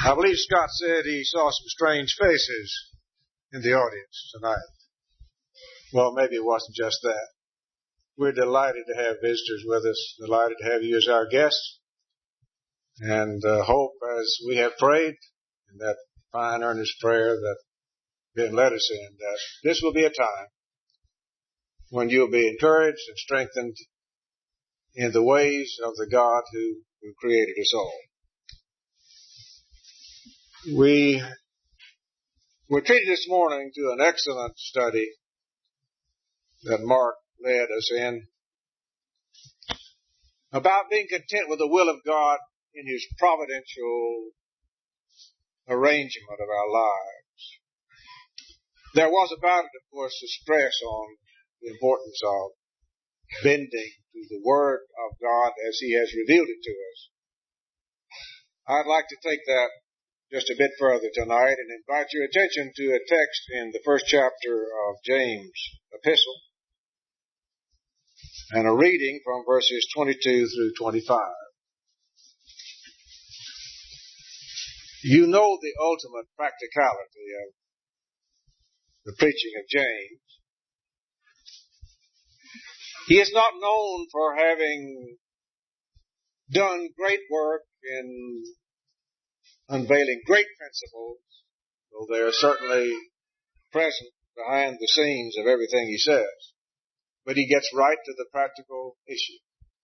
I believe Scott said he saw some strange faces in the audience tonight. Well, maybe it wasn't just that. We're delighted to have visitors with us, delighted to have you as our guests, and hope as we have prayed in that fine, earnest prayer that Ben led us in, that this will be a time when you'll be encouraged and strengthened in the ways of the God who created us all. We were treated this morning to an excellent study that Mark led us in about being content with the will of God in His providential arrangement of our lives. There was about it, of course, the stress on the importance of bending to the Word of God as He has revealed it to us. I'd like to take that just a bit further tonight and invite your attention to a text in the first chapter of James' epistle and a reading from verses 22 through 25. You know the ultimate practicality of the preaching of James. He is not known for having done great work in unveiling great principles, though they are certainly present behind the scenes of everything he says. But he gets right to the practical issue.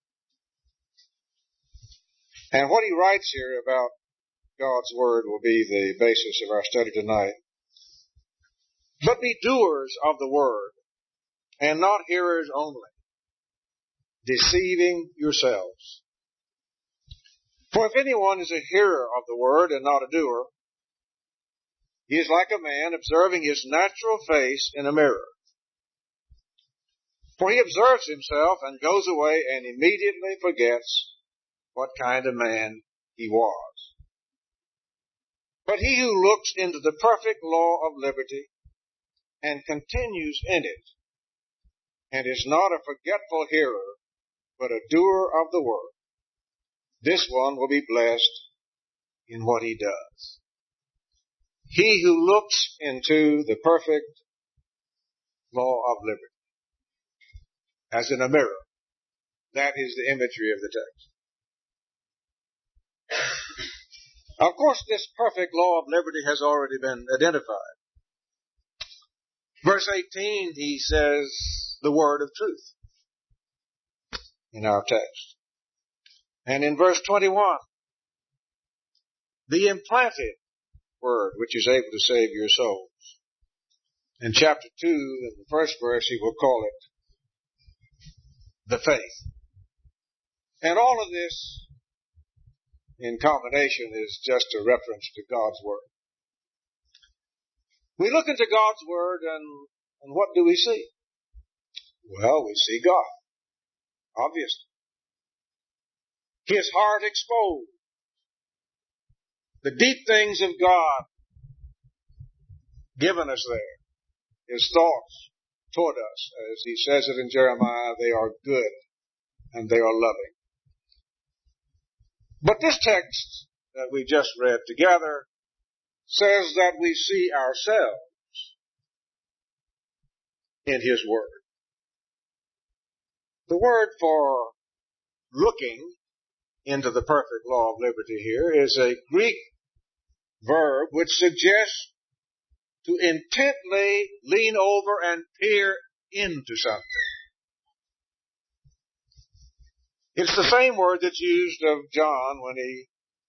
And what he writes here about God's Word will be the basis of our study tonight. But be doers of the Word, and not hearers only, deceiving yourselves. For if anyone is a hearer of the Word and not a doer, he is like a man observing his natural face in a mirror. For he observes himself and goes away and immediately forgets what kind of man he was. But he who looks into the perfect law of liberty and continues in it, and is not a forgetful hearer, but a doer of the word, this one will be blessed in what he does. He who looks into the perfect law of liberty, as in a mirror, that is the imagery of the text. Of course, this perfect law of liberty has already been identified. Verse 18, he says the word of truth in our text. And in verse 21, the implanted word, which is able to save your souls. In chapter 2, in the first verse, he will call it the faith. And all of this in combination is just a reference to God's Word. We look into God's Word and what do we see? Well, we see God, obviously. His heart exposed. The deep things of God given us there. His thoughts toward us, as he says it in Jeremiah, they are good and they are loving. But this text that we just read together says that we see ourselves in His Word. The word for looking into the perfect law of liberty here is a Greek verb which suggests to intently lean over and peer into something. It's the same word that's used of John when he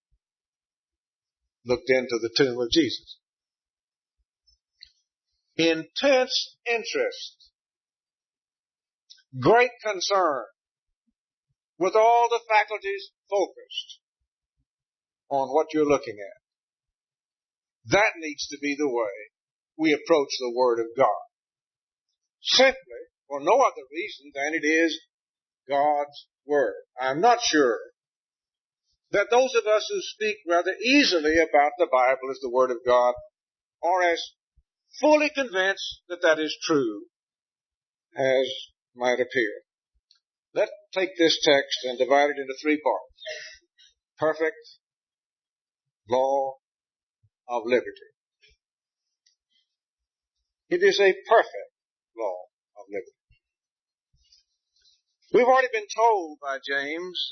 looked into the tomb of Jesus. Intense interest, great concern, with all the faculties focused on what you're looking at. That needs to be the way we approach the Word of God. Simply for no other reason than it is God's Word. I'm not sure that those of us who speak rather easily about the Bible as the Word of God are as fully convinced that that is true as might appear. Let's take this text and divide it into three parts. Perfect law of liberty. It is a perfect law of liberty. We've already been told by James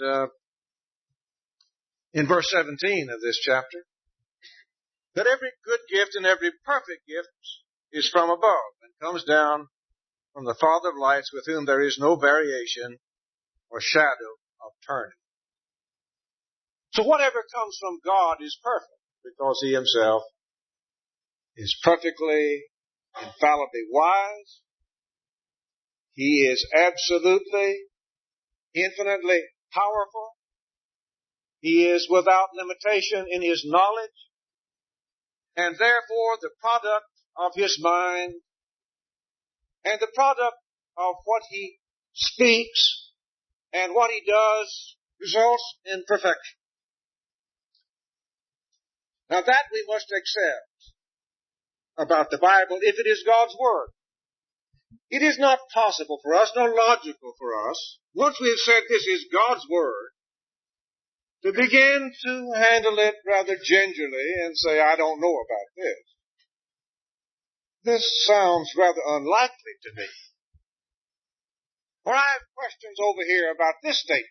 in verse 17 of this chapter that every good gift and every perfect gift is from above and comes down from the Father of lights, with whom there is no variation or shadow of turning. So whatever comes from God is perfect, because He Himself is perfectly, infallibly wise. He is absolutely, infinitely powerful. He is without limitation in His knowledge, and therefore the product of His mind and the product of what He speaks and what He does results in perfection. Now that we must accept about the Bible if it is God's Word. It is not possible for us, nor logical for us, once we have said this is God's Word, to begin to handle it rather gingerly and say, I don't know about this. This sounds rather unlikely to me. Or I have questions over here about this statement.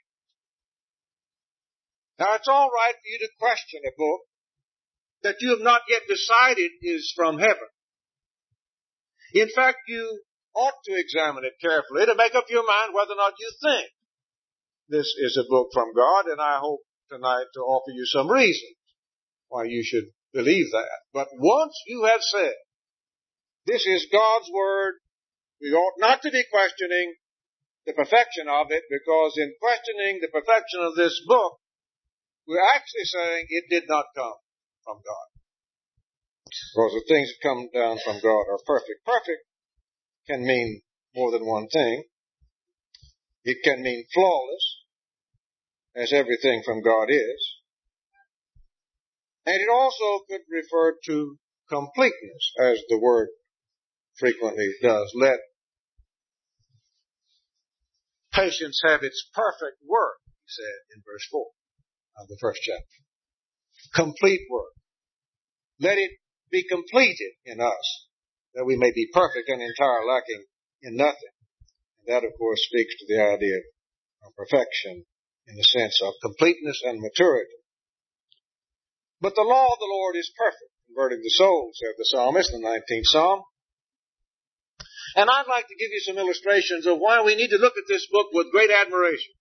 Now it's all right for you to question a book that you have not yet decided is from heaven. In fact, you ought to examine it carefully to make up your mind whether or not you think this is a book from God, and I hope tonight to offer you some reasons why you should believe that. But once you have said, this is God's Word, we ought not to be questioning the perfection of it, because in questioning the perfection of this book, we're actually saying it did not come from God. Because the things that come down from God are perfect. Perfect can mean more than one thing. It can mean flawless, as everything from God is. And it also could refer to completeness, as the word frequently does. Let patience have its perfect work, he said in verse 4 of the first chapter. Complete work. Let it be completed in us, that we may be perfect and entire, lacking in nothing. And that, of course, speaks to the idea of perfection in the sense of completeness and maturity. But the law of the Lord is perfect, converting the soul, said the psalmist in the 19th Psalm. And I'd like to give you some illustrations of why we need to look at this book with great admiration.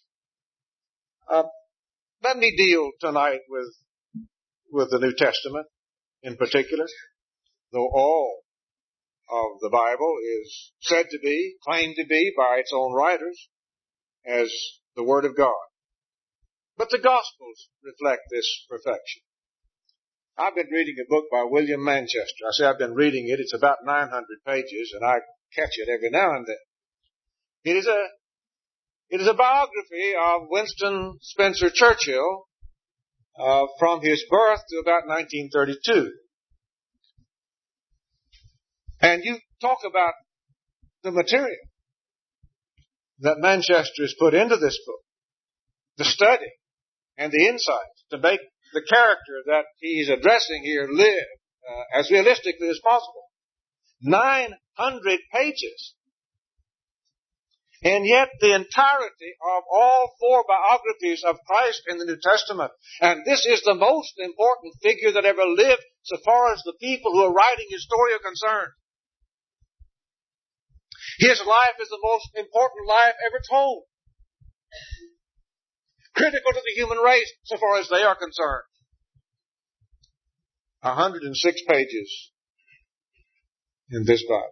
Let me deal tonight with the New Testament in particular, though all of the Bible is said to be, claimed to be by its own writers as the Word of God. But the Gospels reflect this perfection. I've been reading a book by William Manchester. I say I've been reading it. It's about 900 pages, and I catch it every now and then. It is a biography of Winston Spencer Churchill from his birth to about 1932. And you talk about the material that Manchester has put into this book, the study and the insight to make the character that he's addressing here live as realistically as possible. 900 pages. And yet the entirety of all four biographies of Christ in the New Testament, and this is the most important figure that ever lived so far as the people who are writing his story are concerned. His life is the most important life ever told. Critical to the human race so far as they are concerned. 106 pages in this Bible.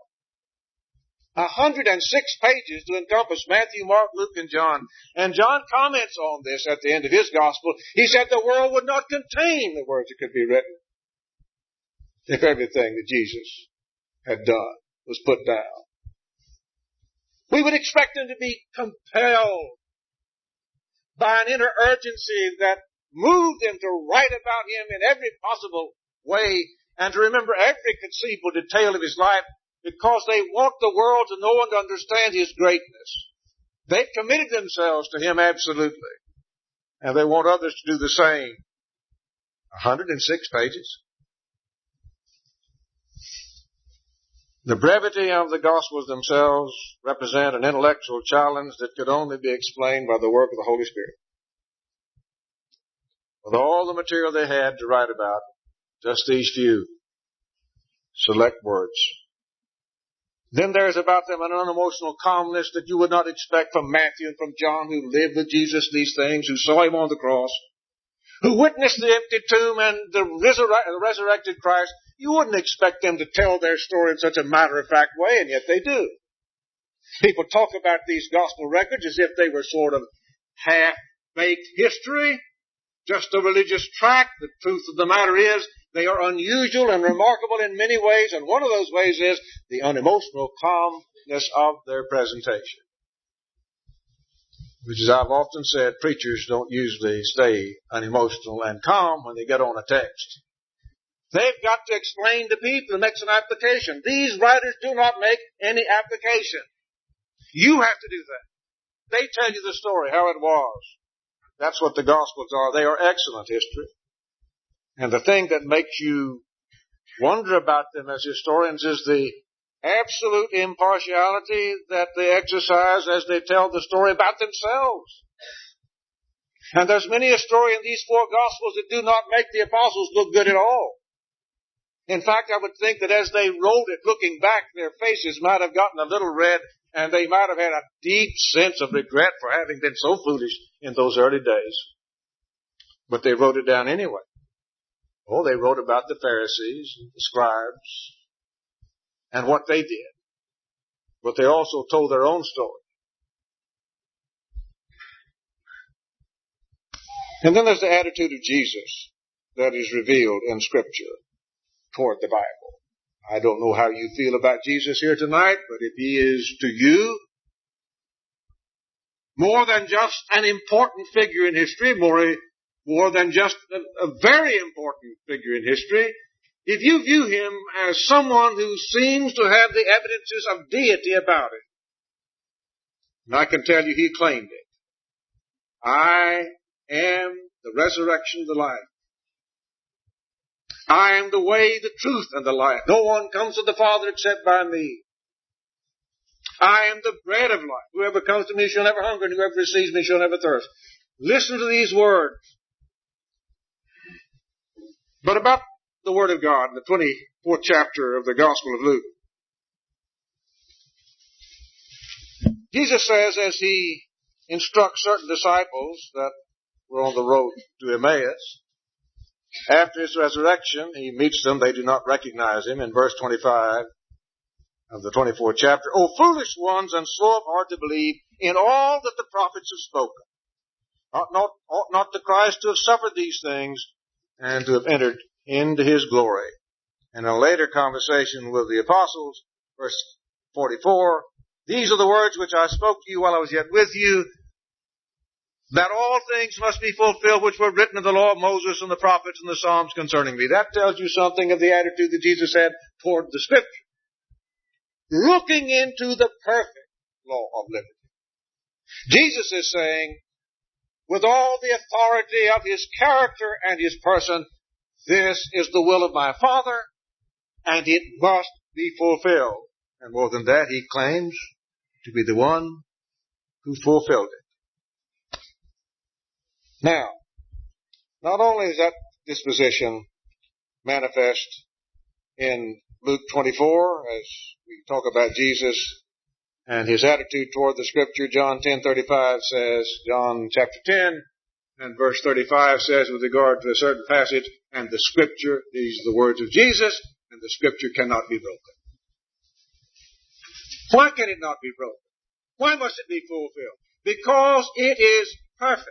106 pages to encompass Matthew, Mark, Luke, and John. And John comments on this at the end of his gospel. He said the world would not contain the words that could be written if everything that Jesus had done was put down. We would expect him to be compelled by an inner urgency that moved him to write about him in every possible way and to remember every conceivable detail of his life, because they want the world to know and to understand his greatness. They've committed themselves to him absolutely, and they want others to do the same. 106 pages. The brevity of the Gospels themselves represent an intellectual challenge that could only be explained by the work of the Holy Spirit. With all the material they had to write about, just these few select words. Then there's about them an unemotional calmness that you would not expect from Matthew and from John, who lived with Jesus these things, who saw him on the cross, who witnessed the empty tomb and the resurrected Christ. You wouldn't expect them to tell their story in such a matter-of-fact way, and yet they do. People talk about these gospel records as if they were sort of half-baked history, just a religious tract. The truth of the matter is, they are unusual and remarkable in many ways, and one of those ways is the unemotional calmness of their presentation. Which, as I've often said, preachers don't usually stay unemotional and calm when they get on a text. They've got to explain to people and make an application. These writers do not make any application. You have to do that. They tell you the story, how it was. That's what the Gospels are. They are excellent history. And the thing that makes you wonder about them as historians is the absolute impartiality that they exercise as they tell the story about themselves. And there's many a story in these four Gospels that do not make the apostles look good at all. In fact, I would think that as they wrote it, looking back, their faces might have gotten a little red, and they might have had a deep sense of regret for having been so foolish in those early days. But they wrote it down anyway. Oh, they wrote about the Pharisees, the scribes, and what they did. But they also told their own story. And then there's the attitude of Jesus that is revealed in Scripture toward the Bible. I don't know how you feel about Jesus here tonight, but if he is to you more than just an important figure in history, more than just a very important figure in history, if you view him as someone who seems to have the evidences of deity about it, and I can tell you he claimed it. I am the resurrection, the life. I am the way, the truth, and the life. No one comes to the Father except by me. I am the bread of life. Whoever comes to me shall never hunger, and whoever receives me shall never thirst. Listen to these words. But about the Word of God, in the 24th chapter of the Gospel of Luke, Jesus says, as he instructs certain disciples that were on the road to Emmaus, after his resurrection, he meets them. They do not recognize him. In verse 25 of the 24th chapter, O foolish ones, and slow of heart to believe in all that the prophets have spoken. Ought not the Christ to have suffered these things and to have entered into his glory? And in a later conversation with the apostles, verse 44, these are the words which I spoke to you while I was yet with you, that all things must be fulfilled which were written in the law of Moses and the prophets and the Psalms concerning me. That tells you something of the attitude that Jesus had toward the Scripture. Looking into the perfect law of liberty. Jesus is saying, with all the authority of his character and his person, this is the will of my Father, and it must be fulfilled. And more than that, he claims to be the one who fulfilled it. Now, not only is that disposition manifest in Luke 24, as we talk about Jesus and his attitude toward the Scripture, John 10:35 says, John chapter 10 and verse 35 says with regard to a certain passage, and the Scripture, these are the words of Jesus, and the Scripture cannot be broken. Why can it not be broken? Why must it be fulfilled? Because it is perfect.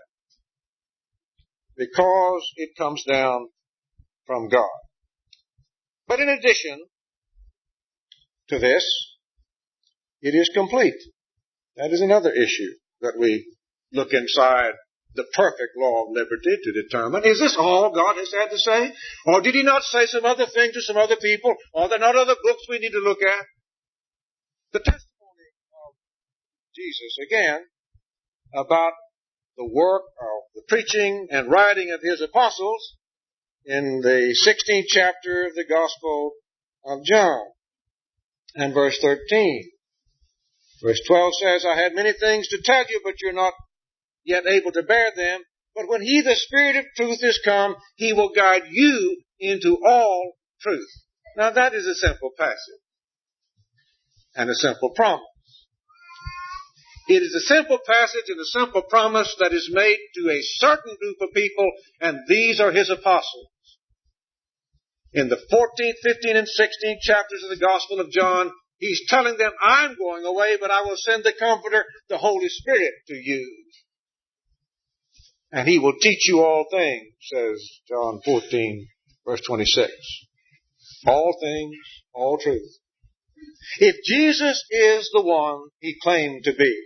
Because it comes down from God. But in addition to this, it is complete. That is another issue that we look inside the perfect law of liberty to determine. Is this all God has had to say? Or did he not say some other things to some other people? Are there not other books we need to look at? The testimony of Jesus, again, about the work of the preaching and writing of his apostles in the 16th chapter of the Gospel of John. and verse 13. Verse 12 says, I had many things to tell you, but you're not yet able to bear them. But when He, the Spirit of truth, is come, He will guide you into all truth. Now that is a simple passage and a simple promise. It is a simple passage and a simple promise that is made to a certain group of people, and these are His apostles. In the 14th, 15th, and 16th chapters of the Gospel of John, He's telling them, I'm going away, but I will send the Comforter, the Holy Spirit, to you. And He will teach you all things, says John 14, verse 26. All things, all truth. If Jesus is the one He claimed to be,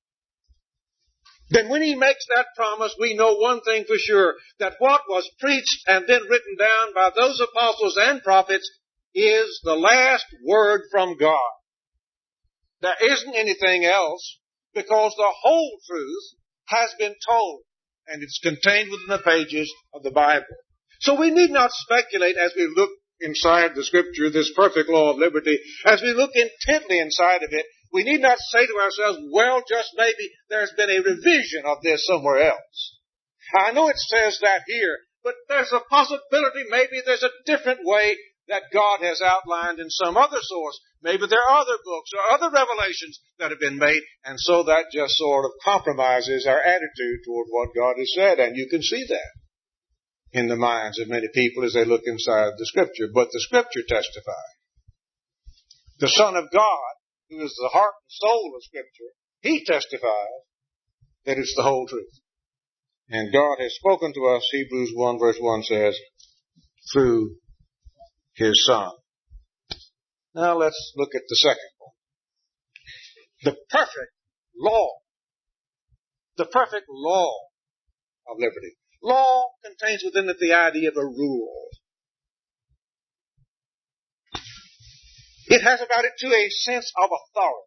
then when He makes that promise, we know one thing for sure, that what was preached and then written down by those apostles and prophets is the last word from God. There isn't anything else, because the whole truth has been told, and it's contained within the pages of the Bible. So we need not speculate as we look inside the Scripture, this perfect law of liberty, as we look intently inside of it. We need not say to ourselves, well, just maybe there's been a revision of this somewhere else. I know it says that here, but there's a possibility maybe there's a different way that God has outlined in some other source. Maybe there are other books or other revelations that have been made, and so that just sort of compromises our attitude toward what God has said, and you can see that in the minds of many people as they look inside the Scripture. But the Scripture testifies. The Son of God, who is the heart and soul of Scripture, He testifies that it's the whole truth. And God has spoken to us, Hebrews 1 verse 1 says, through His Son. Now let's look at the second one. The perfect law. The perfect law of liberty. Law contains within it the idea of a rule. It has about it, too, a sense of authority.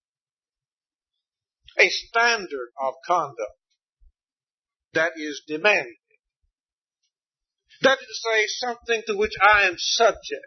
A standard of conduct that is demanded. That is to say, something to which I am subject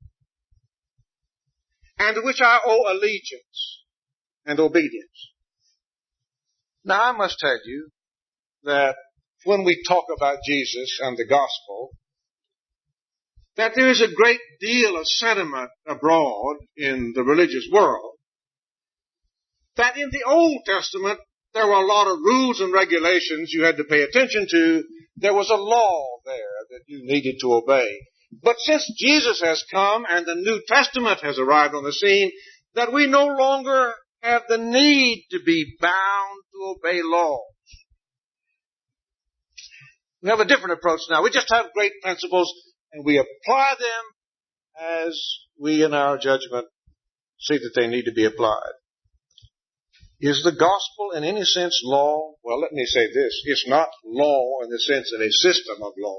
and to which I owe allegiance and obedience. Now, I must tell you that when we talk about Jesus and the gospel, that there is a great deal of sentiment abroad in the religious world that in the Old Testament there were a lot of rules and regulations you had to pay attention to. There was a law there that you needed to obey. But since Jesus has come and the New Testament has arrived on the scene, that we no longer have the need to be bound to obey laws. We have a different approach now. We just have great principles and we apply them as we in our judgment see that they need to be applied. Is the gospel in any sense law? Well, let me say this. It's not law in the sense of a system of law.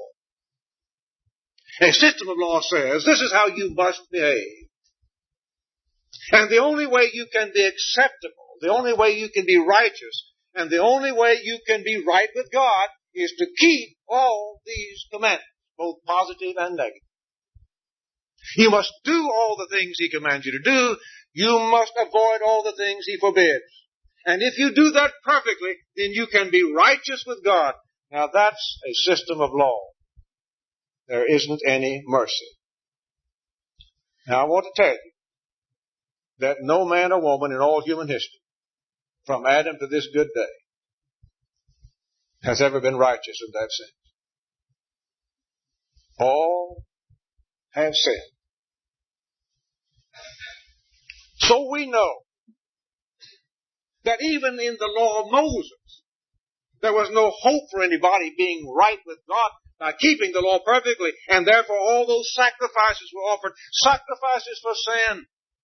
A system of law says this is how you must behave. And the only way you can be acceptable, the only way you can be righteous, and the only way you can be right with God is to keep all these commandments, both positive and negative. You must do all the things He commands you to do. You must avoid all the things He forbids. And if you do that perfectly, then you can be righteous with God. Now that's a system of law. There isn't any mercy. Now I want to tell you that no man or woman in all human history, from Adam to this good day, has ever been righteous in that sense. All have sinned. So we know that even in the law of Moses, there was no hope for anybody being right with God by keeping the law perfectly, and therefore all those sacrifices were offered, sacrifices for sin.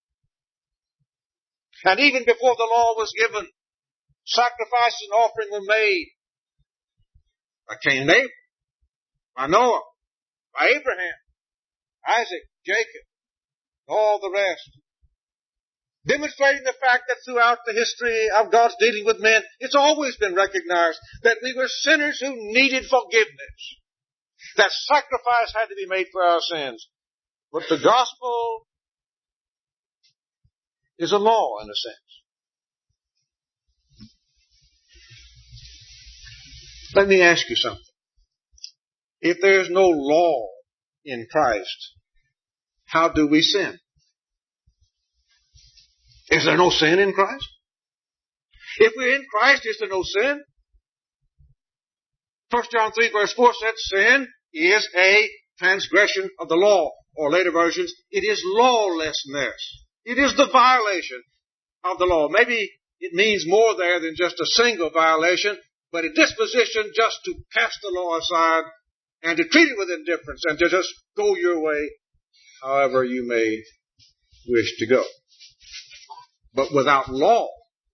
And even before the law was given, sacrifices and offering were made by Cain and Abel, by Noah, by Abraham, Isaac, Jacob, all the rest. Demonstrating the fact that throughout the history of God's dealing with men, it's always been recognized that we were sinners who needed forgiveness. That sacrifice had to be made for our sins. But the gospel is a law in a sense. Let me ask you something. If there is no law in Christ, how do we sin? Is there no sin in Christ? If we're in Christ, is there no sin? 1 John 3 verse 4 said sin is a transgression of the law. Or later versions, it is lawlessness. It is the violation of the law. Maybe it means more there than just a single violation, but a disposition just to cast the law aside and to treat it with indifference and to just go your way however you may wish to go. But without law,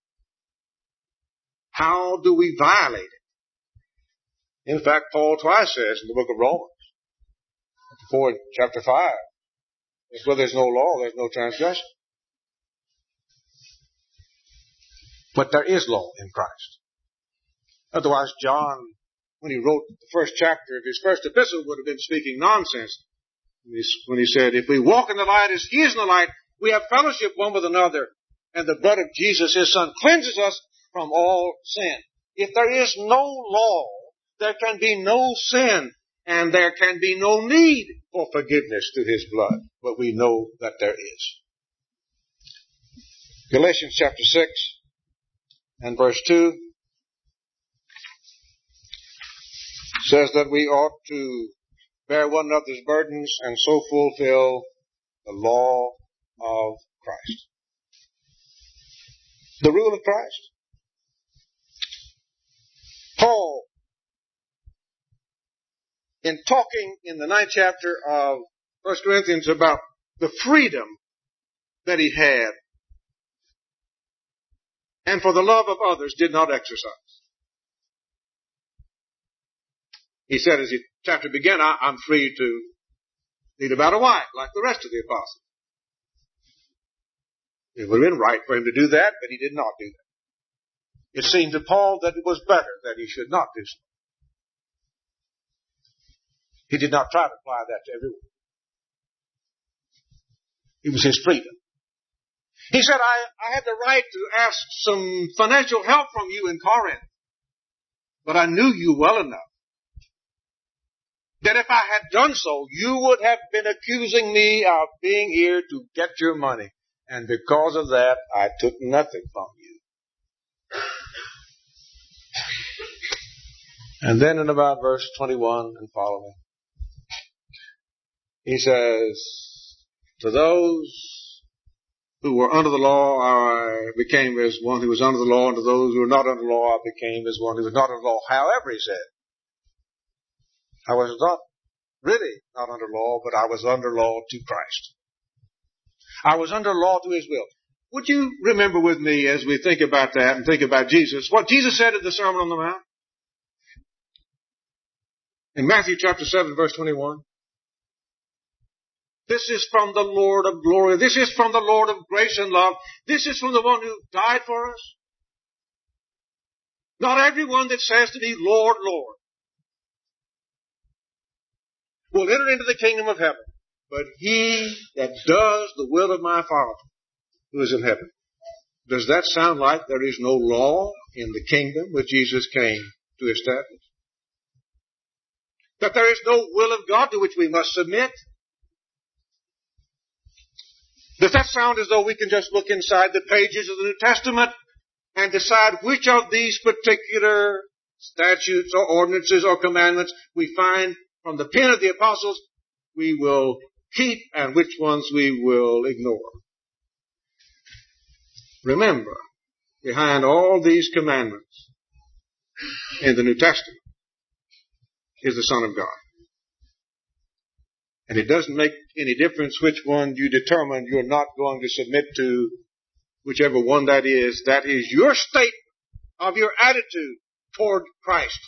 how do we violate it? In fact, Paul twice says in the book of Romans, before chapter 5, is where there's no law, there's no transgression. But there is law in Christ. Otherwise, John, when he wrote the first chapter of his first epistle, would have been speaking nonsense when he said, if we walk in the light as he is in the light, we have fellowship one with another, and the blood of Jesus, his Son, cleanses us from all sin. If there is no law, there can be no sin, and there can be no need for forgiveness through his blood. But we know that there is. Galatians chapter 6 and verse 2 says that we ought to bear one another's burdens and so fulfill the law of Christ. The rule of Christ. Paul, in talking in the 9th chapter of 1 Corinthians about the freedom that he had, and for the love of others did not exercise. He said as the chapter began, I'm free to lead about a wife like the rest of the apostles. It would have been right for him to do that, but he did not do that. It seemed to Paul that it was better that he should not do so. He did not try to apply that to everyone. It was his freedom. He said, I had the right to ask some financial help from you in Corinth, but I knew you well enough that if I had done so, you would have been accusing me of being here to get your money. And because of that, I took nothing from you. And then in about verse 21 and following, he says, to those who were under the law, I became as one who was under the law, and to those who were not under the law, I became as one who was not under the law. However, he said, I was not really not under law, but I was under law to Christ. I was under law to his will. Would you remember with me as we think about that and think about Jesus, what Jesus said in the Sermon on the Mount? In Matthew chapter 7, verse 21. This is from the Lord of glory. This is from the Lord of grace and love. This is from the one who died for us. Not everyone that says to me, Lord, Lord, will enter into the kingdom of heaven, but he that does the will of my Father who is in heaven. Does that sound like there is no law in the kingdom which Jesus came to establish? That there is no will of God to which we must submit? Does that sound as though we can just look inside the pages of the New Testament and decide which of these particular statutes or ordinances or commandments we find from the pen of the apostles we will keep and which ones we will ignore? Remember, behind all these commandments in the New Testament is the Son of God. And it doesn't make any difference which one you determine you're not going to submit to, whichever one that is. That is your statement of your attitude toward Christ.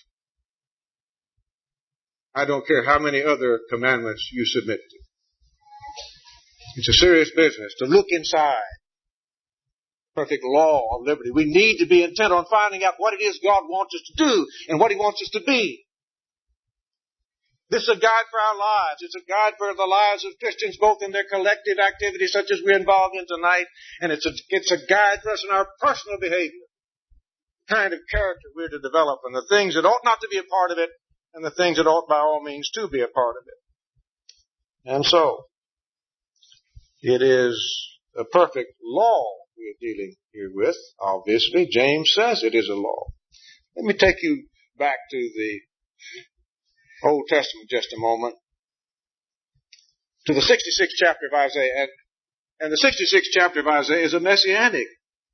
I don't care how many other commandments you submit to. It's a serious business to look inside perfect law of liberty. We need to be intent on finding out what it is God wants us to do and what he wants us to be. This is a guide for our lives. It's a guide for the lives of Christians, both in their collective activities such as we're involved in tonight, and it's a guide for us in our personal behavior, the kind of character we're to develop, and the things that ought not to be a part of it, and the things that ought by all means to be a part of it. And so, it is a perfect law we're dealing here with. Obviously, James says it is a law. Let me take you back to the Old Testament just a moment, to the 66th chapter of Isaiah. And the 66th chapter of Isaiah is a messianic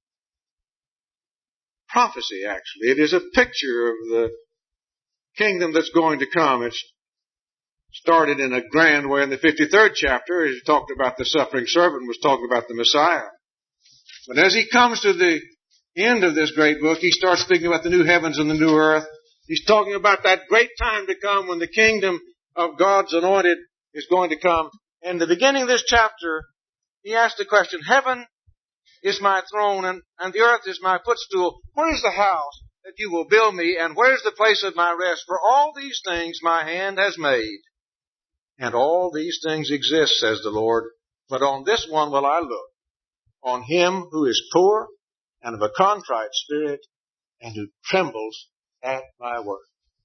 prophecy, actually. It is a picture of the kingdom that's going to come. It's started in a grand way in the 53rd chapter. He talked about the suffering servant, was talking about the Messiah. But as he comes to the end of this great book, he starts speaking about the new heavens and the new earth. He's talking about that great time to come when the kingdom of God's anointed is going to come. And in the beginning of this chapter, he asked the question, heaven is my throne and the earth is my footstool. Where is the house that you will build me, and where is the place of my rest? For all these things my hand has made. And all these things exist, says the Lord. But on this one will I look, on him who is poor and of a contrite spirit, and who trembles at my word.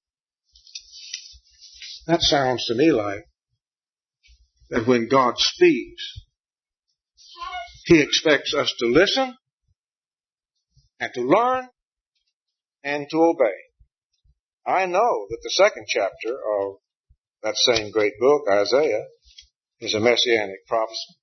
That sounds to me like that when God speaks, He expects us to listen and to learn and to obey. I know that the second chapter of that same great book, Isaiah, is a messianic prophecy.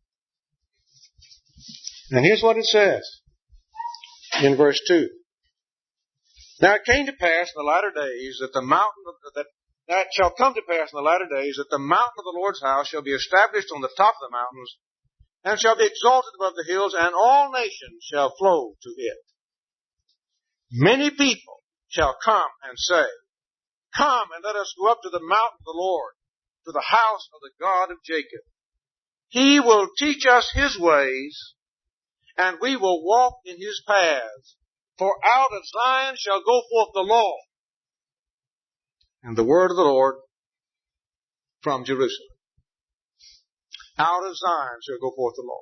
And here's what it says in verse 2. Now it came to pass in the latter days that it shall come to pass in the latter days that the mountain of the Lord's house shall be established on the top of the mountains, and shall be exalted above the hills, and all nations shall flow to it. Many people shall come and say, come and let us go up to the mountain of the Lord, to the house of the God of Jacob. He will teach us His ways, and we will walk in His paths. For out of Zion shall go forth the law, and the word of the Lord from Jerusalem. Out of Zion shall go forth the law.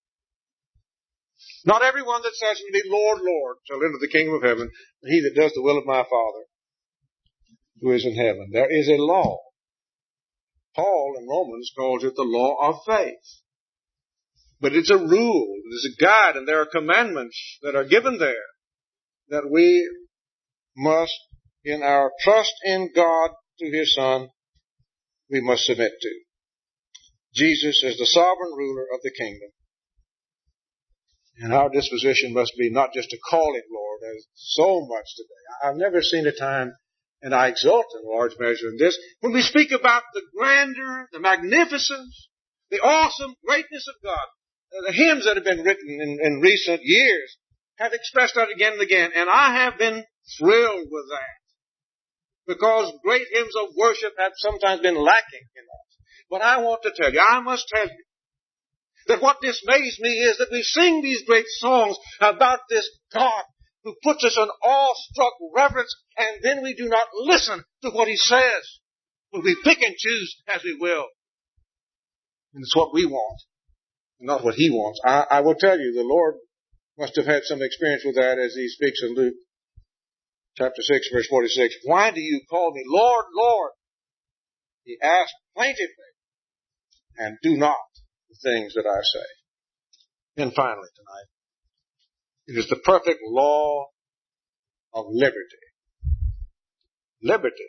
Not everyone that says unto me, Lord, Lord, shall enter the kingdom of heaven, but he that does the will of my Father who is in heaven. There is a law. Paul in Romans calls it the law of faith. But it's a rule, it is a guide, and there are commandments that are given there that we must, in our trust in God through His Son, we must submit to. Jesus is the sovereign ruler of the kingdom. And our disposition must be not just to call Him Lord, as so much today. I've never seen a time, and I exult in large measure in this, when we speak about the grandeur, the magnificence, the awesome greatness of God. The hymns that have been written in recent years have expressed that again and again, and I have been thrilled with that, because great hymns of worship have sometimes been lacking in us. But I want to tell you, I must tell you, that what dismays me is that we sing these great songs about this God who puts us in awe-struck reverence, and then we do not listen to what He says. But we pick and choose as we will. And it's what we want, not what He wants. I will tell you, the Lord must have had some experience with that as He speaks in Luke chapter 6, verse 46. Why do you call me Lord, Lord? He asked plaintively, and do not the things that I say. And finally tonight, it is the perfect law of liberty. Liberty.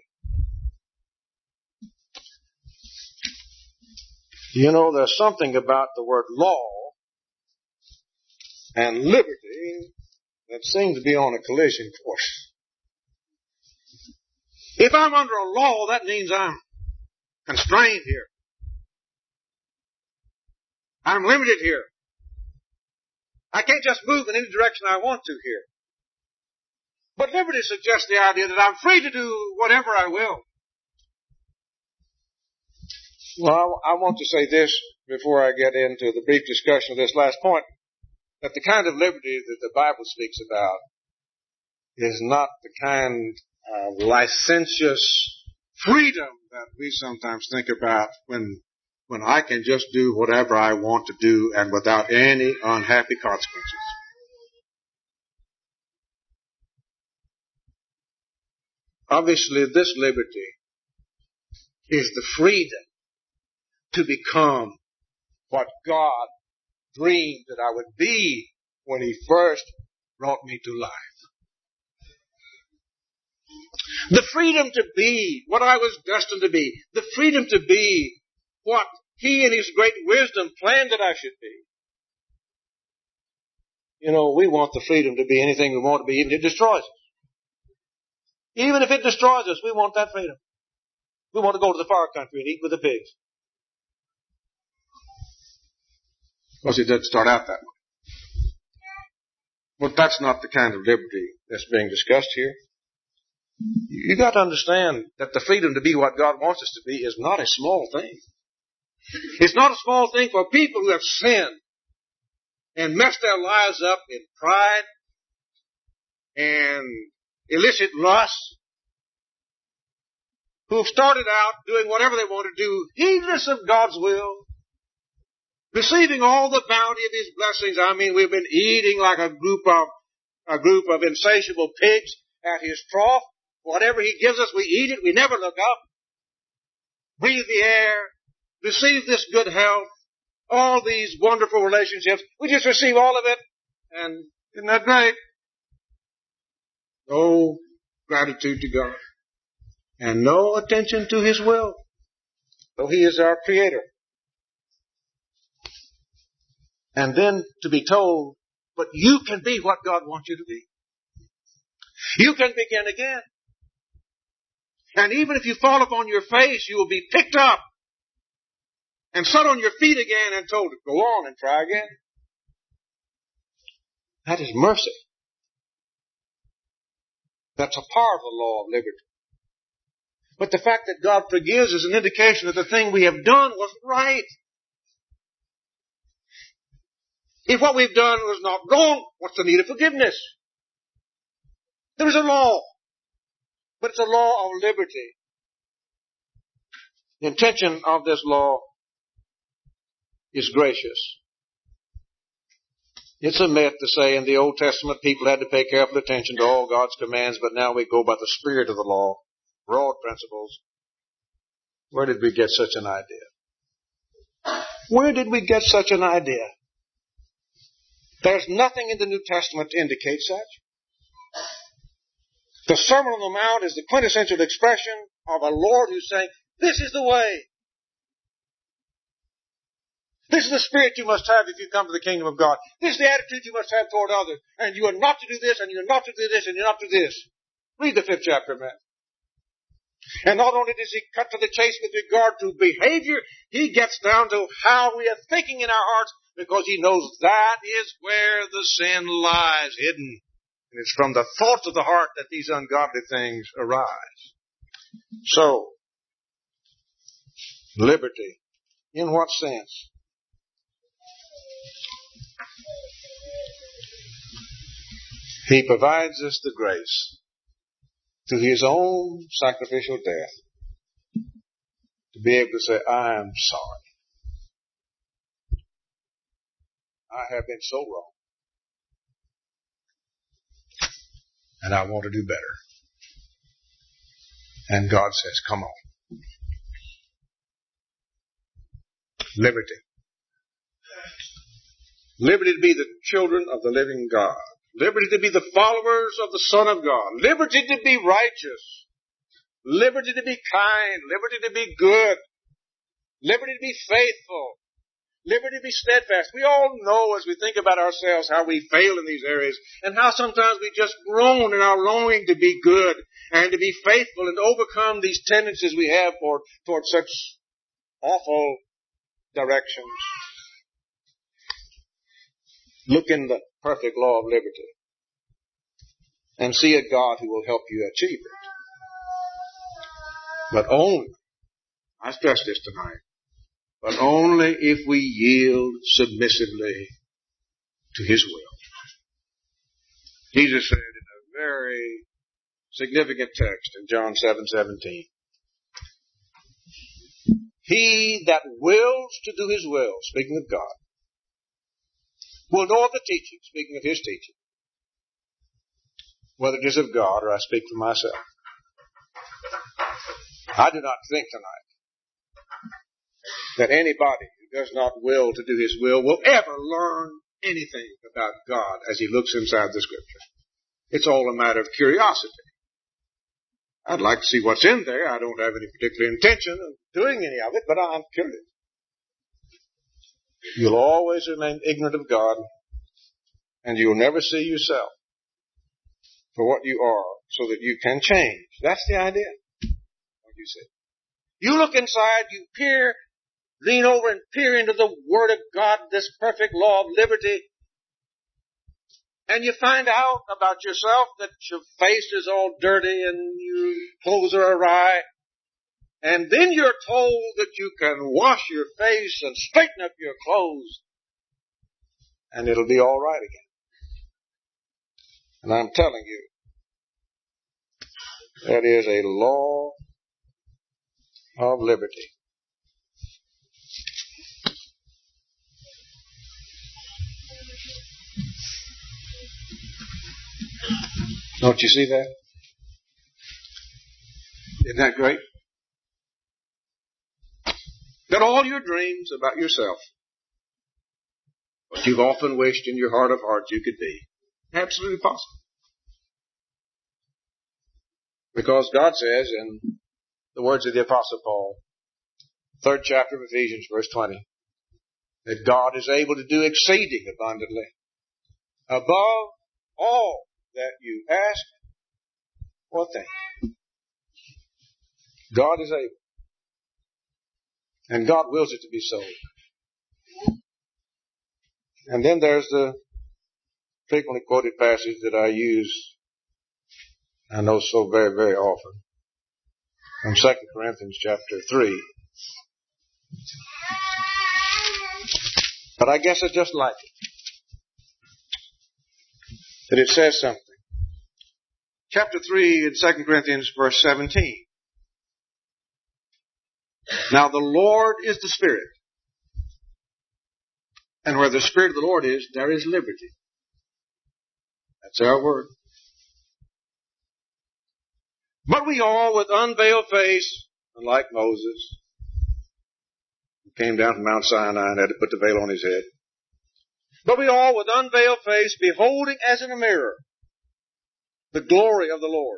You know, there's something about the word law and liberty that seems to be on a collision course. If I'm under a law, that means I'm constrained here. I'm limited here. I can't just move in any direction I want to here. But liberty suggests the idea that I'm free to do whatever I will. Well, I want to say this before I get into the brief discussion of this last point, that the kind of liberty that the Bible speaks about is not the kind of licentious freedom that we sometimes think about when I can just do whatever I want to do and without any unhappy consequences. Obviously, this liberty is the freedom to become what God dreamed that I would be when He first brought me to life. The freedom to be what I was destined to be. The freedom to be what He in His great wisdom planned that I should be. You know, we want the freedom to be anything we want to be, even if it destroys us. Even if it destroys us, we want that freedom. We want to go to the far country and eat with the pigs. Because it didn't start out that way. But that's not the kind of liberty that's being discussed here. You got to understand that the freedom to be what God wants us to be is not a small thing. It's not a small thing for people who have sinned and messed their lives up in pride and illicit lust, who've started out doing whatever they want to do, heedless of God's will, receiving all the bounty of His blessings. I mean, we've been eating like a group of insatiable pigs at His trough. Whatever He gives us, we eat it. We never look up. Breathe the air. Receive this good health. All these wonderful relationships. We just receive all of it. And isn't that great? No gratitude to God. And no attention to His will. Though He is our Creator. And then to be told, but you can be what God wants you to be. You can begin again. And even if you fall upon your face, you will be picked up and set on your feet again and told to go on and try again. That is mercy. That's a part of the law of liberty. But the fact that God forgives is an indication that the thing we have done wasn't right. If what we've done was not wrong, what's the need of forgiveness? There is a law, but it's a law of liberty. The intention of this law is gracious. It's a myth to say in the Old Testament people had to pay careful attention to all God's commands, but now we go by the spirit of the law, broad principles. Where did we get such an idea? Where did we get such an idea? There's nothing in the New Testament to indicate such. The Sermon on the Mount is the quintessential expression of a Lord who's saying, this is the way. This is the spirit you must have if you come to the kingdom of God. This is the attitude you must have toward others. And you are not to do this, and you're not to do this, and you're not to do this. Read the 5th chapter of Matthew. And not only does He cut to the chase with regard to behavior, He gets down to how we are thinking in our hearts, because He knows that is where the sin lies hidden. And it's from the thoughts of the heart that these ungodly things arise. So, liberty. In what sense? He provides us the grace through His own sacrificial death to be able to say, I am sorry. I have been so wrong. And I want to do better. And God says, come on. Liberty. Liberty to be the children of the living God. Liberty to be the followers of the Son of God. Liberty to be righteous. Liberty to be kind. Liberty to be good. Liberty to be faithful. Liberty to be steadfast. We all know as we think about ourselves how we fail in these areas and how sometimes we just groan in our longing to be good and to be faithful and overcome these tendencies we have toward such awful directions. Look in the perfect law of liberty and see a God who will help you achieve it. But only, I stress this tonight, but only if we yield submissively to His will. Jesus said in a very significant text in John 7:17, He that wills to do his will, speaking of God, will know of the teaching, speaking of his teaching, whether it is of God or I speak for myself. I do not think tonight that anybody who does not will to do his will ever learn anything about God as he looks inside the Scripture. It's all a matter of curiosity. I'd like to see what's in there. I don't have any particular intention of doing any of it, but I'm curious. You'll always remain ignorant of God, and you'll never see yourself for what you are so that you can change. That's the idea. What you see. You look inside, you lean over and peer into the Word of God, this perfect law of liberty, and you find out about yourself that your face is all dirty and your clothes are awry. And then you're told that you can wash your face and straighten up your clothes and it'll be all right again. And I'm telling you, that is a law of liberty. Don't you see that? Isn't that great? That all your dreams about yourself, what you've often wished in your heart of hearts you could be, absolutely possible. Because God says in the words of the Apostle Paul, 3rd chapter of Ephesians, verse 20, that God is able to do exceeding abundantly, above all that you ask or think. God is able. And God wills it to be so. And then there's the frequently quoted passage that I use, I know so very, very often, from 2 Corinthians chapter 3. But I guess I just like it. That it says something. Chapter 3 in 2 Corinthians verse 17. Now the Lord is the Spirit. And where the Spirit of the Lord is, there is liberty. That's our word. But we all with unveiled face, like Moses, who came down from Mount Sinai and had to put the veil on his head. But we all with unveiled face, beholding as in a mirror the glory of the Lord,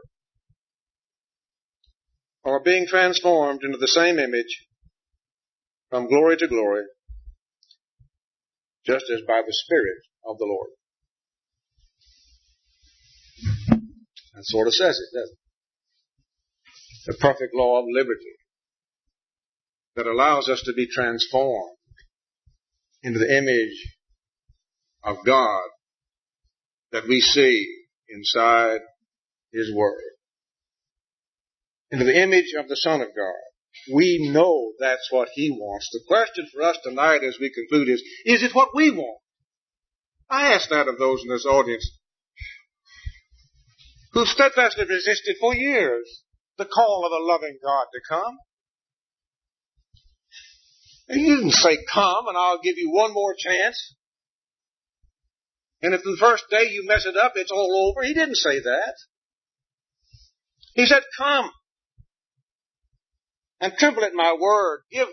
are being transformed into the same image from glory to glory, just as by the Spirit of the Lord. That sort of says it, doesn't it? The perfect law of liberty that allows us to be transformed into the image of God that we see inside His Word. Into the image of the Son of God. We know that's what He wants. The question for us tonight as we conclude is it what we want? I ask that of those in this audience who steadfastly resisted for years the call of a loving God to come. And He didn't say, come and I'll give you one more chance. And if the first day you mess it up, it's all over. He didn't say that. He said, come and tremble at my word. Give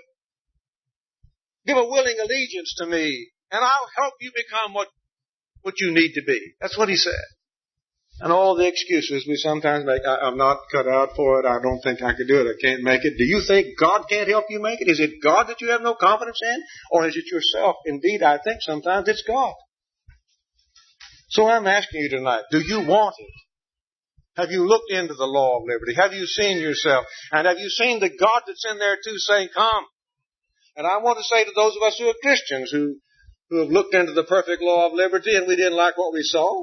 a willing allegiance to me, and I'll help you become what you need to be. That's what He said. And all the excuses we sometimes make, I'm not cut out for it, I don't think I can do it, I can't make it. Do you think God can't help you make it? Is it God that you have no confidence in? Or is it yourself? Indeed, I think sometimes it's God. So I'm asking you tonight, do you want it? Have you looked into the law of liberty? Have you seen yourself? And have you seen the God that's in there too saying, come? And I want to say to those of us who are Christians who have looked into the perfect law of liberty and we didn't like what we saw.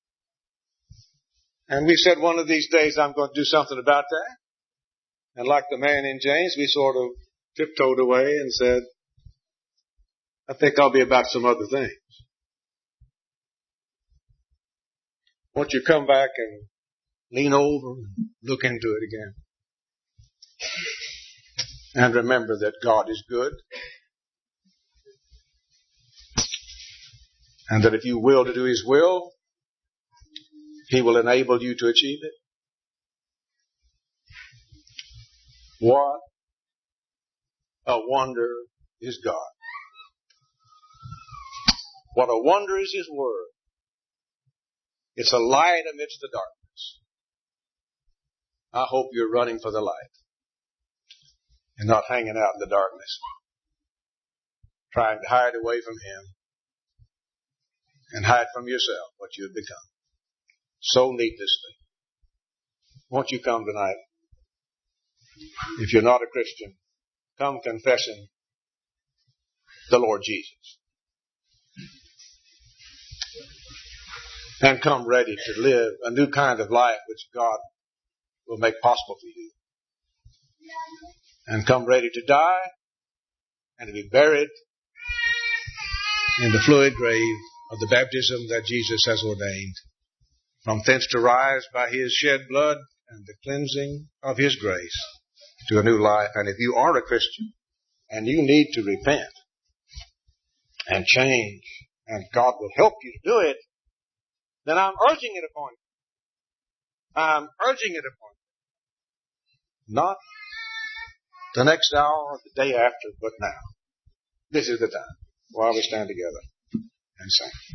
And we said one of these days I'm going to do something about that. And like the man in James, we sort of tiptoed away and said, I think I'll be about some other things. Won't you come back and lean over and look into it again? And remember that God is good. And that if you will to do His will, He will enable you to achieve it. What a wonder is God. What a wonder is His Word. It's a light amidst the darkness. I hope you're running for the light and not hanging out in the darkness, trying to hide away from Him and hide from yourself what you have become so needlessly. Won't you come tonight? If you're not a Christian, come confessing the Lord Jesus. And come ready to live a new kind of life which God will make possible for you. And come ready to die and to be buried in the fluid grave of the baptism that Jesus has ordained. From thence to rise by His shed blood and the cleansing of His grace to a new life. And if you are a Christian and you need to repent and change, and God will help you to do it, then I'm urging it upon you. I'm urging it upon you. Not the next hour or the day after, but now. This is the time while we stand together and sing.